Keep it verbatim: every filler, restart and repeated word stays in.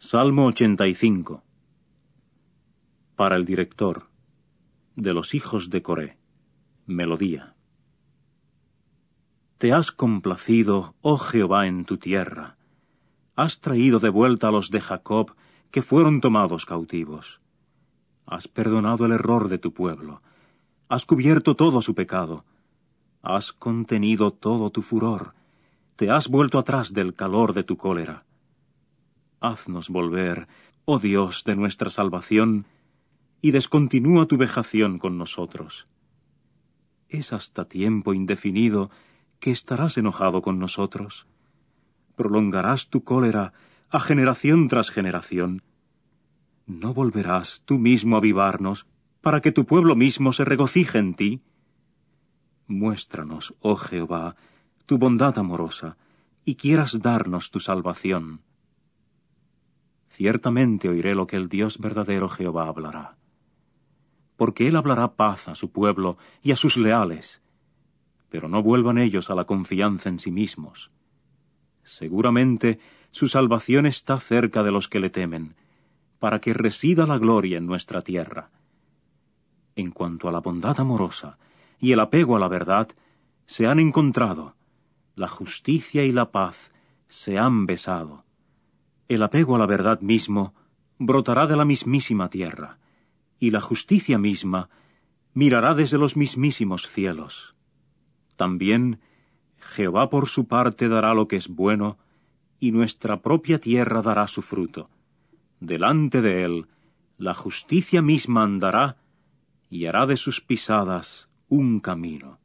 Salmo ochenta y cinco. Para el director, de los hijos de Coré. Melodía. Te has complacido, oh Jehová, en tu tierra. Has traído de vuelta a los de Jacob, que fueron tomados cautivos. Has perdonado el error de tu pueblo. Has cubierto todo su pecado. Has contenido todo tu furor. Te has vuelto atrás del calor de tu cólera. Haznos volver, oh Dios de nuestra salvación, y descontinúa tu vejación con nosotros. ¿Es hasta tiempo indefinido que estarás enojado con nosotros? ¿Prolongarás tu cólera a generación tras generación? ¿No volverás tú mismo a avivarnos para que tu pueblo mismo se regocije en ti? Muéstranos, oh Jehová, tu bondad amorosa, y quieras darnos tu salvación. Ciertamente oiré lo que el Dios verdadero Jehová hablará. Porque él hablará paz a su pueblo y a sus leales, pero no vuelvan ellos a la confianza en sí mismos. Seguramente su salvación está cerca de los que le temen, para que resida la gloria en nuestra tierra. En cuanto a la bondad amorosa y el apego a la verdad, se han encontrado, la justicia y la paz se han besado. El apego a la verdad mismo brotará de la mismísima tierra, y la justicia misma mirará desde los mismísimos cielos. También Jehová por su parte dará lo que es bueno, y nuestra propia tierra dará su fruto. Delante de él la justicia misma andará, y hará de sus pisadas un camino.